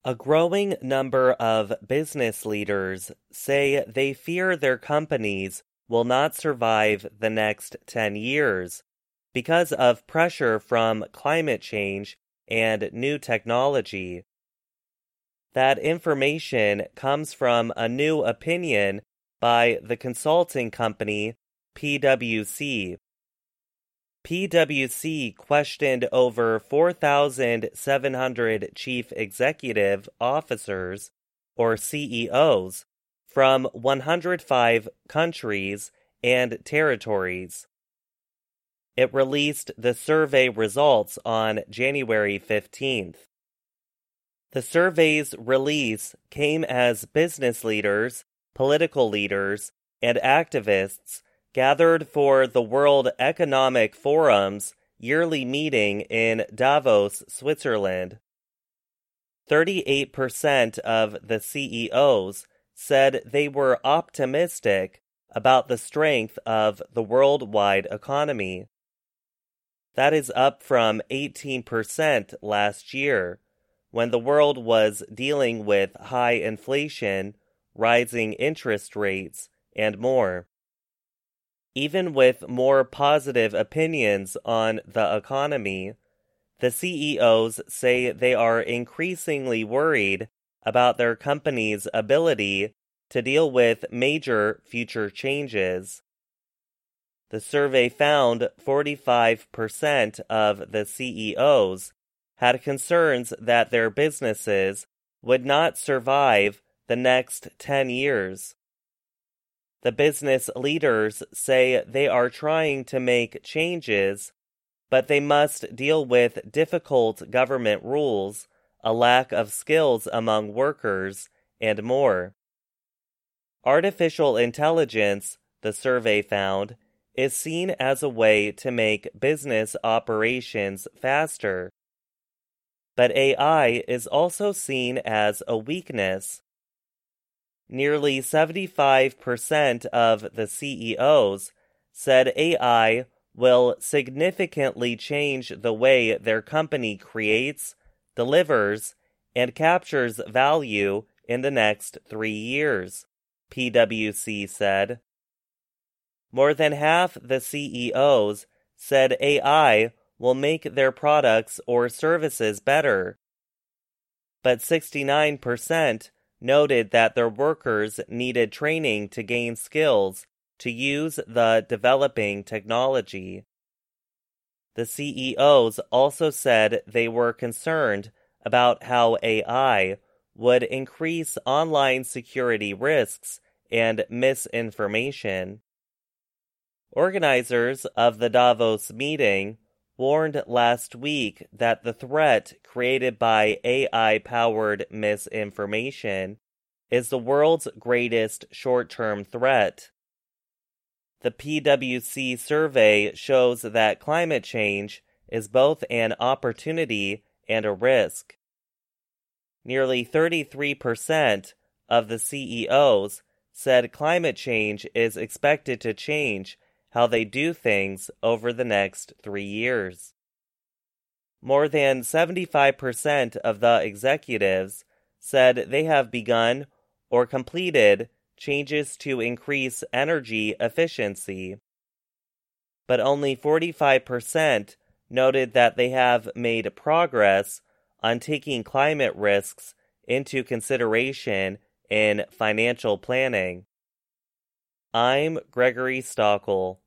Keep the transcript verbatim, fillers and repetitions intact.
A growing number of business leaders say they fear their companies will not survive the next ten years because of pressure from climate change and new technology. That information comes from a new opinion by the consulting company P W C. P W C questioned over four thousand seven hundred chief executive officers, or C E Os, from one hundred five countries and territories. It released the survey results on January fifteenth. The survey's release came as business leaders, political leaders, and activists gathered for the World Economic Forum's yearly meeting in Davos, Switzerland. thirty-eight percent of the C E Os said they were optimistic about the strength of the worldwide economy. That is up from eighteen percent last year, when the world was dealing with high inflation, rising interest rates, and more. Even with more positive opinions on the economy, the C E Os say they are increasingly worried about their company's ability to deal with major future changes. The survey found forty-five percent of the C E Os had concerns that their businesses would not survive the next ten years. The business leaders say they are trying to make changes, but they must deal with difficult government rules, a lack of skills among workers, and more. Artificial intelligence, the survey found, is seen as a way to make business operations faster. But A I is also seen as a weakness. Nearly seventy-five percent of the C E Os said A I will significantly change the way their company creates, delivers, and captures value in the next three years, P W C said. More than half the C E Os said A I will make their products or services better. But sixty-nine percent noted that their workers needed training to gain skills to use the developing technology. The C E Os also said they were concerned about how A I would increase online security risks and misinformation. Organizers of the Davos meeting warned last week that the threat created by A I-powered misinformation is the world's greatest short-term threat. The P W C survey shows that climate change is both an opportunity and a risk. Nearly thirty-three percent of the C E Os said climate change is expected to change how they do things over the next three years. More than seventy-five percent of the executives said they have begun or completed changes to increase energy efficiency. But only forty-five percent noted that they have made progress on taking climate risks into consideration in financial planning. I'm Gregory Stockel.